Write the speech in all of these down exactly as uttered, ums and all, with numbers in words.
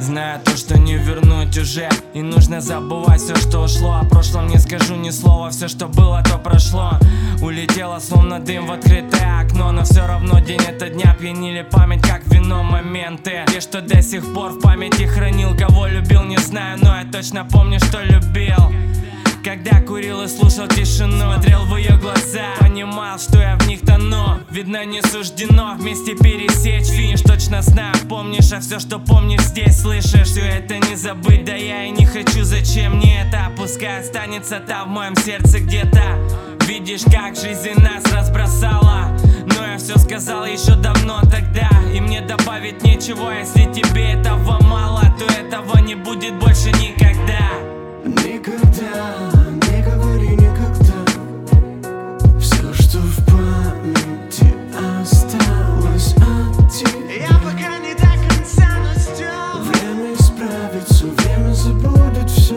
Знаю то, что не вернуть уже, и нужно забывать все, что ушло. О прошлом не скажу ни слова, все, что было, то прошло. Улетело словно дым в открытое окно, но все равно день это дня пьянили память, как вино моменты. Те, что до сих пор в памяти хранил, кого любил, не знаю, но я точно помню, что любил. Когда курил и слушал тишину, смотрел в ее глаза, понимал, что я в них тону. Видно, не суждено вместе пересечь финиш. Точно знаю, помнишь, а все, что помнишь, здесь слышишь. Все это не забыть, да я и не хочу, зачем мне это? Пускай останется там в моем сердце где-то. Видишь, как жизнь нас разбросала, но я все сказал еще давно тогда, и мне добавить нечего. Если тебе этого мало, то этого не будет больше никогда. Никогда, не говори никогда. Все, что в памяти осталось от тебя. Я пока не до конца настёл. Время исправит все, время забудет все.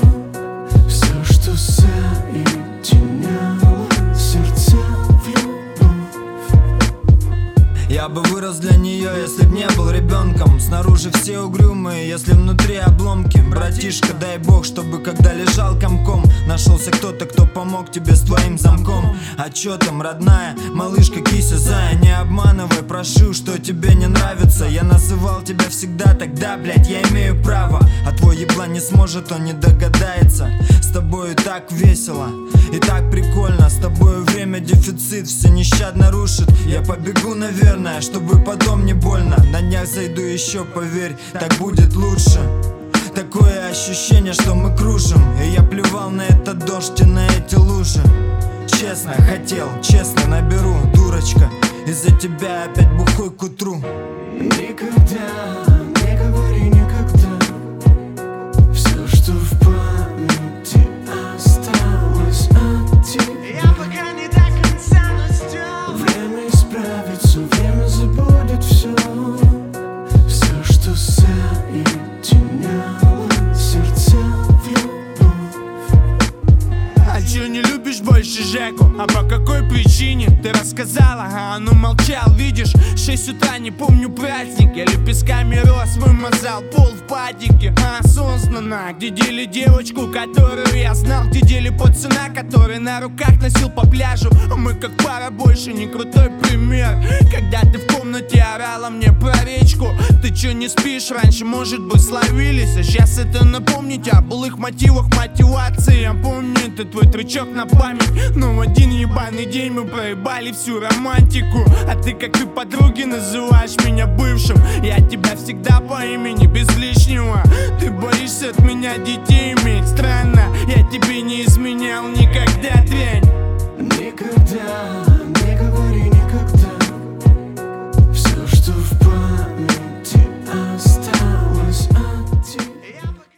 Все, что соединяло сердца в любовь. Я бы вырос для нее, если б не был ребенком. Снаружи все угрюмые, если внутри обломки. Братишка, дай бог, чтобы когда лежал комком, нашелся кто-то, кто помог тебе с твоим замком. А чё там, родная, малышка, кися, зая, не обманывай, прошу, что тебе не нравится. Я называл тебя всегда тогда, блядь, я имею право. А твой еблан не сможет, он не догадается. С тобою так весело и так прикольно. С тобою время дефицит все нещадно рушит. Я побегу, наверное, чтобы потом не больно. На днях зайду еще, поверь, так будет лучше. Такое ощущение, что мы кружим, и я плевал на этот дождь и на эти лужи. Честно хотел, честно наберу, дурочка. Из-за тебя опять бухой к утру. Никогда, не говори никогда. Все, что в памяти осталось от тебя. Я пока не до конца настёл. Время исправит все, время забудет все. Все, что соединяло сердца в любовь. А чё не любишь больше Жеку? А по какой причине? Ты рассказала, а он умолчал. Видишь, шесть утра, не помню праздник. Я лепестками роз вымазал пол в падике. Осознанно, где дели девочку, которую я знал? Где дели пацана, который на руках носил по пляжу? Мы как пара, больше не крутой пример. Когда ты в комнате орала мне про речку. Ты чё не спишь? Раньше, может быть, словились, а сейчас это напомнить о былых мотивах мотивации. Я помню, это твой трючок на память. Но в один ебаный день мы проебали всю романтику. А ты, как и подруги, называешь меня бывшим. Я тебя всегда по имени, без лишнего. Ты боишься от меня детей иметь. Странно, я тебе не изменял никогда, дрянь. Никогда.